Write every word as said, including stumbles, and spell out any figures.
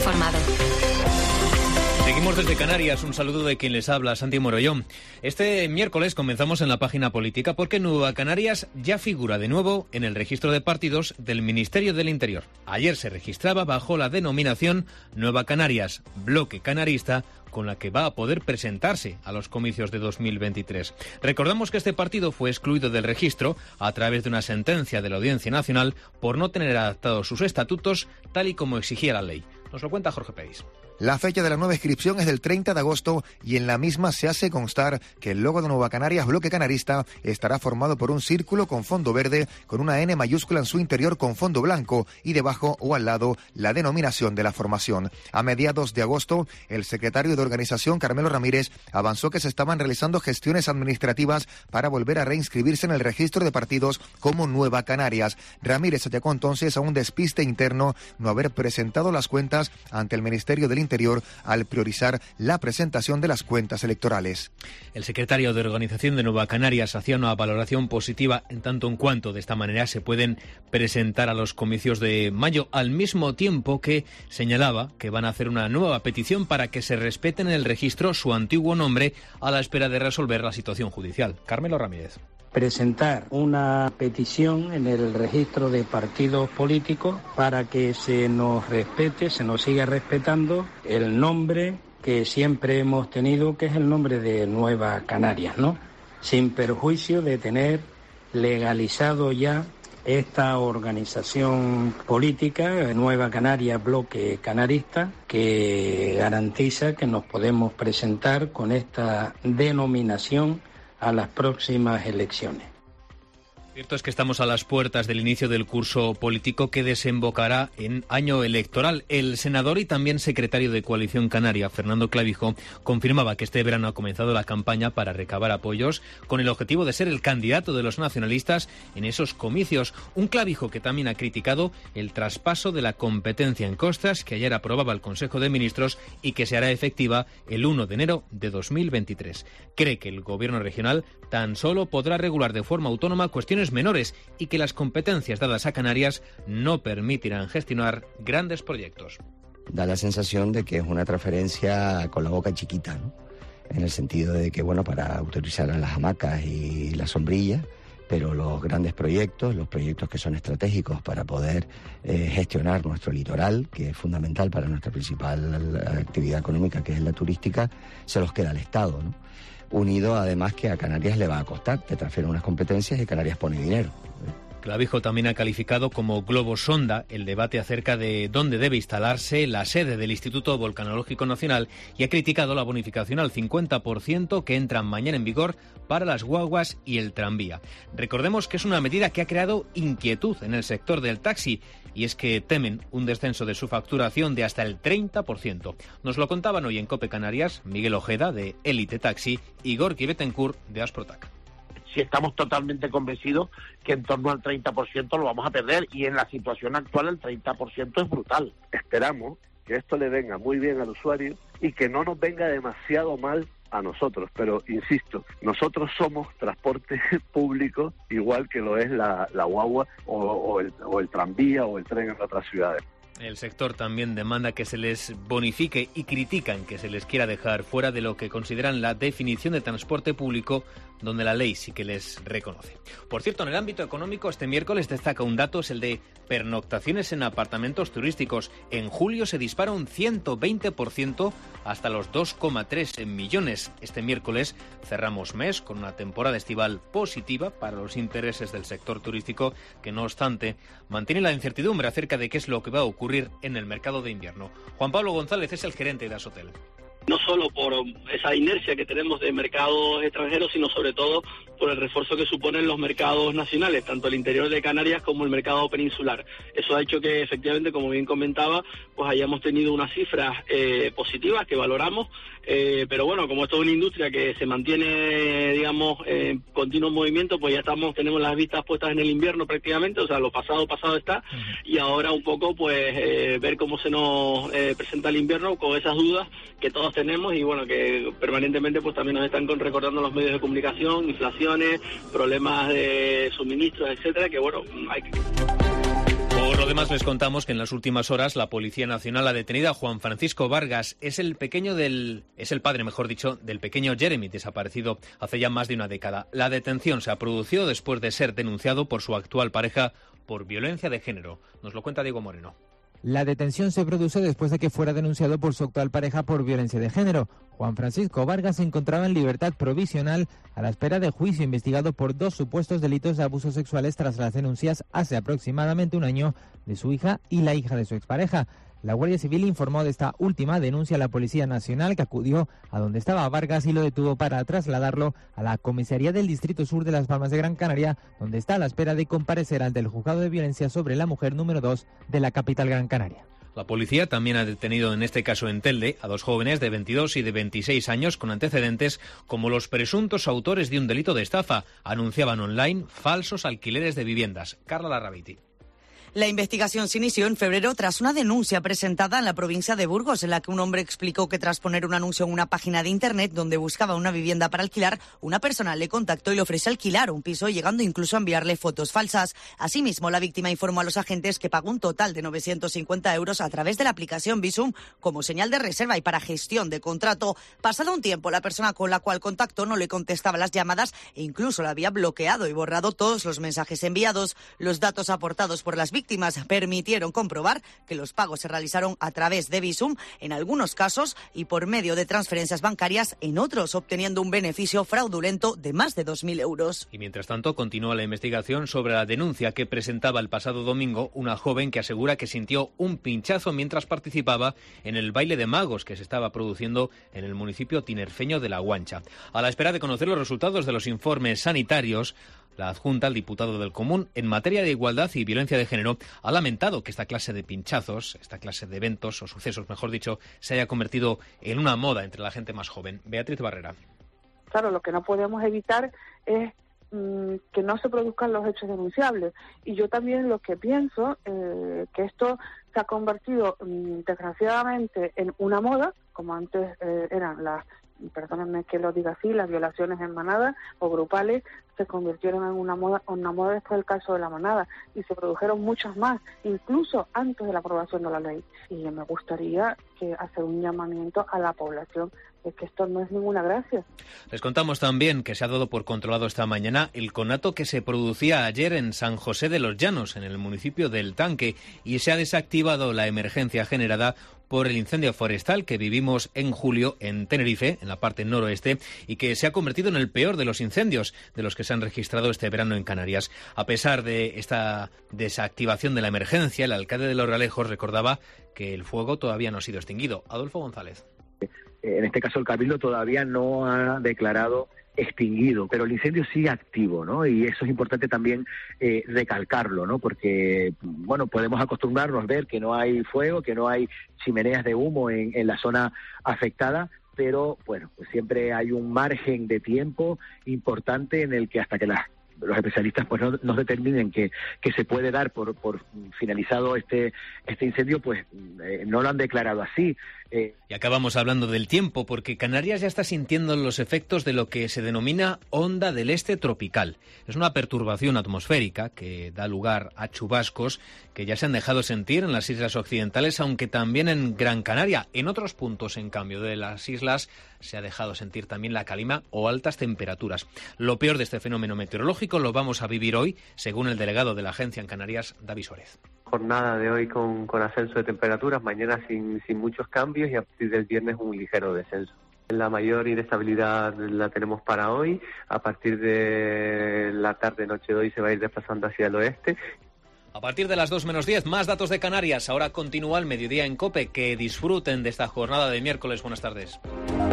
informado. Seguimos desde Canarias, un saludo de quien les habla, Santi Morollón. Este miércoles comenzamos en la página política porque Nueva Canarias ya figura de nuevo en el registro de partidos del Ministerio del Interior. Ayer se registraba bajo la denominación Nueva Canarias, bloque canarista, con la que va a poder presentarse a los comicios de dos mil veintitrés. Recordamos que este partido fue excluido del registro a través de una sentencia de la Audiencia Nacional por no tener adaptados sus estatutos tal y como exigía la ley. Nos lo cuenta Jorge Peris. La fecha de la nueva inscripción es del treinta de agosto y en la misma se hace constar que el logo de Nueva Canarias, bloque canarista, estará formado por un círculo con fondo verde con una N mayúscula en su interior con fondo blanco y debajo o al lado la denominación de la formación. A mediados de agosto, el secretario de organización, Carmelo Ramírez, avanzó que se estaban realizando gestiones administrativas para volver a reinscribirse en el registro de partidos como Nueva Canarias. Ramírez achacó entonces a un despiste interno no haber presentado las cuentas ante el Ministerio del Interior al priorizar la presentación de las cuentas electorales. El secretario de Organización de Nueva Canarias hacía una valoración positiva en tanto en cuanto de esta manera se pueden presentar a los comicios de mayo, al mismo tiempo que señalaba que van a hacer una nueva petición para que se respete en el registro su antiguo nombre a la espera de resolver la situación judicial. Carmelo Ramírez. Presentar una petición en el registro de partidos políticos para que se nos respete, se nos siga respetando el nombre que siempre hemos tenido, que es el nombre de Nueva Canarias, ¿no? Sin perjuicio de tener legalizado ya esta organización política, Nueva Canarias, bloque canarista, que garantiza que nos podemos presentar con esta denominación a las próximas elecciones. Cierto es que estamos a las puertas del inicio del curso político que desembocará en año electoral. El senador y también secretario de Coalición Canaria, Fernando Clavijo, confirmaba que este verano ha comenzado la campaña para recabar apoyos con el objetivo de ser el candidato de los nacionalistas en esos comicios. Un Clavijo que también ha criticado el traspaso de la competencia en costas que ayer aprobaba el Consejo de Ministros y que se hará efectiva el uno de enero de dos mil veintitrés. Cree que el gobierno regional tan solo podrá regular de forma autónoma cuestiones menores y que las competencias dadas a Canarias no permitirán gestionar grandes proyectos. Da la sensación de que es una transferencia con la boca chiquita, ¿no? En el sentido de que, bueno, para autorizar a las hamacas y las sombrillas, pero los grandes proyectos, los proyectos que son estratégicos para poder eh, gestionar nuestro litoral, que es fundamental para nuestra principal actividad económica, que es la turística, se los queda al Estado, ¿no? Unido además que a Canarias le va a costar, te transfieren unas competencias y Canarias pone dinero. Clavijo también ha calificado como globo sonda el debate acerca de dónde debe instalarse la sede del Instituto Volcanológico Nacional y ha criticado la bonificación al cincuenta por ciento que entra mañana en vigor para las guaguas y el tranvía. Recordemos que es una medida que ha creado inquietud en el sector del taxi y es que temen un descenso de su facturación de hasta el treinta por ciento. Nos lo contaban hoy en COPE Canarias Miguel Ojeda de Élite Taxi y Gorky Betancourt de Asprotac. Si estamos totalmente convencidos que en torno al treinta por ciento lo vamos a perder y en la situación actual el treinta por ciento es brutal. Esperamos que esto le venga muy bien al usuario y que no nos venga demasiado mal a nosotros, pero insisto, nosotros somos transporte público igual que lo es la, la guagua o, o, el, o el tranvía o el tren en otras ciudades. El sector también demanda que se les bonifique y critican que se les quiera dejar fuera de lo que consideran la definición de transporte público, donde la ley sí que les reconoce. Por cierto, en el ámbito económico, este miércoles destaca un dato, es el de pernoctaciones en apartamentos turísticos. En julio se dispara un ciento veinte por ciento hasta los dos coma tres millones. Este miércoles cerramos mes con una temporada estival positiva para los intereses del sector turístico, que no obstante mantiene la incertidumbre acerca de qué es lo que va a ocurrir en el mercado de invierno. Juan Pablo González es el gerente de Asotel. No solo por esa inercia que tenemos de mercados extranjeros, sino sobre todo por el refuerzo que suponen los mercados nacionales, tanto el interior de Canarias como el mercado peninsular. Eso ha hecho que efectivamente, como bien comentaba, pues hayamos tenido unas cifras eh, positivas que valoramos, eh, pero bueno, como esto es una industria que se mantiene, digamos, en eh, continuo movimiento, pues ya estamos, tenemos las vistas puestas en el invierno prácticamente, o sea, lo pasado, pasado está, y ahora un poco, pues, eh, ver cómo se nos eh, presenta el invierno con esas dudas que todos tenemos y bueno, que permanentemente pues también nos están recordando los medios de comunicación, inflaciones, problemas de suministros, etcétera, que bueno, hay que... Por lo demás les contamos que en las últimas horas la Policía Nacional ha detenido a Juan Francisco Vargas. Es el pequeño del, es el padre, mejor dicho, del pequeño Jeremy, desaparecido hace ya más de una década. La detención se ha producido después de ser denunciado por su actual pareja por violencia de género. Nos lo cuenta Diego Moreno. La detención se produce después de que fuera denunciado por su actual pareja por violencia de género. Juan Francisco Vargas se encontraba en libertad provisional a la espera de juicio, investigado por dos supuestos delitos de abusos sexuales tras las denuncias hace aproximadamente un año de su hija y la hija de su expareja. La Guardia Civil informó de esta última denuncia a la Policía Nacional, que acudió a donde estaba Vargas y lo detuvo para trasladarlo a la Comisaría del Distrito Sur de Las Palmas de Gran Canaria, donde está a la espera de comparecer ante el Juzgado de Violencia sobre la Mujer número dos de la capital Gran Canaria. La policía también ha detenido en este caso en Telde a dos jóvenes de veintidós y de veintiséis años con antecedentes como los presuntos autores de un delito de estafa. Anunciaban online falsos alquileres de viviendas. Carla Larrabiti. La investigación se inició en febrero tras una denuncia presentada en la provincia de Burgos, en la que un hombre explicó que tras poner un anuncio en una página de internet donde buscaba una vivienda para alquilar, una persona le contactó y le ofreció alquilar un piso, llegando incluso a enviarle fotos falsas. Asimismo, la víctima informó a los agentes que pagó un total de novecientos cincuenta euros a través de la aplicación Bizum como señal de reserva y para gestión de contrato. Pasado un tiempo, la persona con la cual contactó no le contestaba las llamadas e incluso la había bloqueado y borrado todos los mensajes enviados. Los datos aportados por las víctimas víctimas permitieron comprobar que los pagos se realizaron a través de Bizum en algunos casos y por medio de transferencias bancarias en otros, obteniendo un beneficio fraudulento de más de dos mil euros. Y mientras tanto continúa la investigación sobre la denuncia que presentaba el pasado domingo una joven que asegura que sintió un pinchazo mientras participaba en el baile de magos que se estaba produciendo en el municipio tinerfeño de La Guancha. A la espera de conocer los resultados de los informes sanitarios, la adjunta, el diputado del Común, en materia de igualdad y violencia de género, ha lamentado que esta clase de pinchazos, esta clase de eventos o sucesos, mejor dicho, se haya convertido en una moda entre la gente más joven. Beatriz Barrera. Claro, lo que no podemos evitar es mmm, que no se produzcan los hechos denunciables. Y yo también lo que pienso, eh, que esto se ha convertido, mmm, desgraciadamente, en una moda, como antes eh, eran las, perdónenme que lo diga así, las violaciones en manada o grupales, se convirtieron en una moda, en una moda después del caso de la manada, y se produjeron muchas más, incluso antes de la aprobación de la ley. Y me gustaría que hacer un llamamiento a la población de que esto no es ninguna gracia. Les contamos también que se ha dado por controlado esta mañana el conato que se producía ayer en San José de los Llanos, en el municipio del Tanque, y se ha desactivado la emergencia generada por el incendio forestal que vivimos en julio en Tenerife, en la parte noroeste, y que se ha convertido en el peor de los incendios de los que se han registrado este verano en Canarias. A pesar de esta desactivación de la emergencia, el alcalde de Los Realejos recordaba que el fuego todavía no ha sido extinguido. Adolfo González. En este caso el Cabildo todavía no ha declarado extinguido, pero el incendio sigue activo, ¿no? Y eso es importante también eh, recalcarlo, ¿no? Porque, bueno, podemos acostumbrarnos a ver que no hay fuego, que no hay chimeneas de humo en, en la zona afectada, pero, bueno, pues siempre hay un margen de tiempo importante en el que hasta que las los especialistas pues no, nos determinen que, que se puede dar por, por finalizado este este incendio, pues eh, no lo han declarado así. Eh. Y acabamos hablando del tiempo, porque Canarias ya está sintiendo los efectos de lo que se denomina onda del este tropical. Es una perturbación atmosférica que da lugar a chubascos que ya se han dejado sentir en las islas occidentales, aunque también en Gran Canaria. En otros puntos, en cambio, de las islas se ha dejado sentir también la calima o altas temperaturas. Lo peor de este fenómeno meteorológico lo vamos a vivir hoy, según el delegado de la agencia en Canarias, David Suárez. Jornada de hoy con, con ascenso de temperaturas, mañana sin, sin muchos cambios y a partir del viernes un ligero descenso. La mayor inestabilidad la tenemos para hoy, a partir de la tarde-noche de hoy se va a ir desplazando hacia el oeste. A partir de las dos menos diez, más datos de Canarias. Ahora continúa el mediodía en COPE. Que disfruten de esta jornada de miércoles. Buenas tardes.